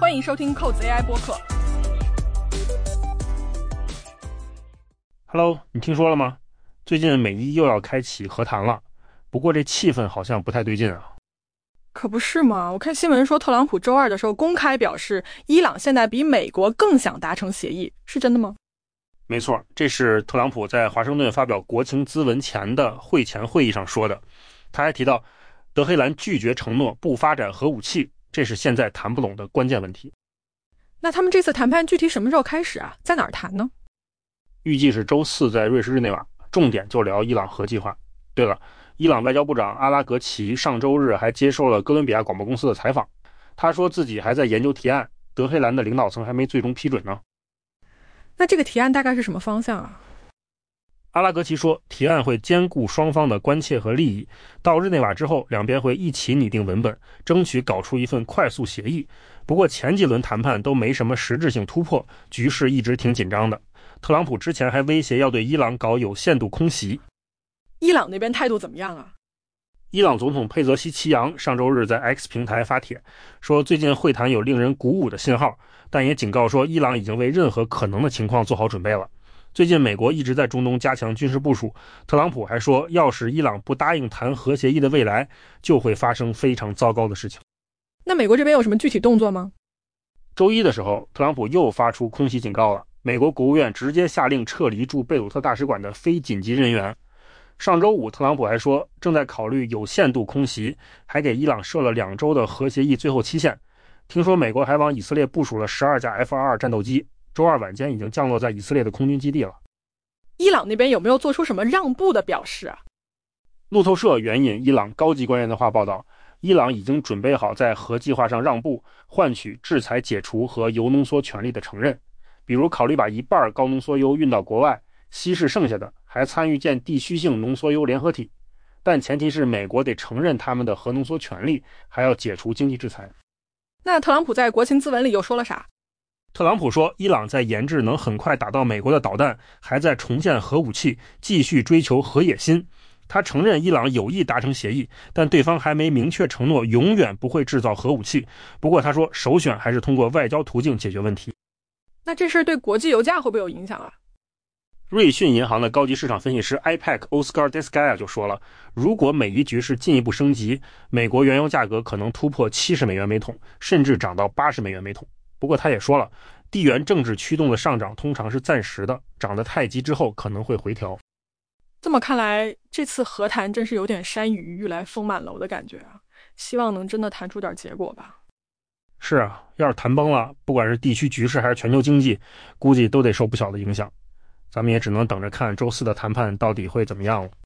欢迎收听扣子 AI 播客。 Hello， 你听说了吗？最近美伊又要开启和谈了，不过这气氛好像不太对劲啊。 可不是嘛，我看新闻说特朗普周二的时候公开表示，伊朗现在比美国更想达成协议，是真的吗？ 没错，这是特朗普在华盛顿发表国情咨文前的会前会议上说的。他还提到，德黑兰拒绝承诺不发展核武器，这是现在谈不拢的关键问题。 那他们这次谈判具体什么时候开始啊？在哪儿谈呢？ 预计是周四在瑞士日内瓦，重点就聊伊朗核计划。对了，伊朗外交部长阿拉格齐上周日还接受了哥伦比亚广播公司的采访，他说自己还在研究提案，德黑兰的领导层还没最终批准呢。 那这个提案大概是什么方向啊？ 阿拉格齐说，提案会兼顾双方的关切和利益，到日内瓦之后，两边会一起拟定文本，争取搞出一份快速协议。不过前几轮谈判都没什么实质性突破，局势一直挺紧张的。特朗普之前还威胁要对伊朗搞有限度空袭。 伊朗那边态度怎么样啊？ 伊朗总统佩泽西奇扬上周日在 X 平台发帖说，最近会谈有令人鼓舞的信号，但也警告说伊朗已经为任何可能的情况做好准备了。最近美国一直在中东加强军事部署，特朗普还说，要是伊朗不答应谈核协议的未来，就会发生非常糟糕的事情。 那美国这边有什么具体动作吗？ 周一的时候，特朗普又发出空袭警告了，美国国务院直接下令撤离驻贝鲁特大使馆的非紧急人员。上周五，特朗普还说正在考虑有限度空袭，还给伊朗设了2周的核协议最后期限。听说美国还往以色列部署了12架 F-22 战斗机，周二晚间已经降落在以色列的空军基地了。 伊朗那边有没有做出什么让步的表示啊？ 路透社援引伊朗高级官员的话报道，伊朗已经准备好在核计划上让步，换取制裁解除和铀浓缩权利的承认，比如考虑把一半高浓缩铀运到国外，稀释剩下的，还参与建地区性浓缩铀联合体。但前提是美国得承认他们的核浓缩权利，还要解除经济制裁。 那特朗普在国情咨文里又说了啥？ 特朗普说，伊朗在研制能很快打到美国的导弹，还在重建核武器，继续追求核野心。他承认伊朗有意达成协议，但对方还没明确承诺永远不会制造核武器。不过他说，首选还是通过外交途径解决问题。 那这事儿对国际油价会不会有影响啊？ 瑞信银行的高级市场分析师 IPAC Oscar Descaya 就说了，如果美伊局势进一步升级，美国原油价格可能突破70美元每桶，甚至涨到80美元每桶。不过他也说了，地缘政治驱动的上涨通常是暂时的，涨得太急之后可能会回调。 这么看来，这次和谈真是有点山雨欲来风满楼的感觉啊！希望能真的谈出点结果吧。 是啊，要是谈崩了，不管是地区局势还是全球经济，估计都得受不小的影响。咱们也只能等着看周四的谈判到底会怎么样了。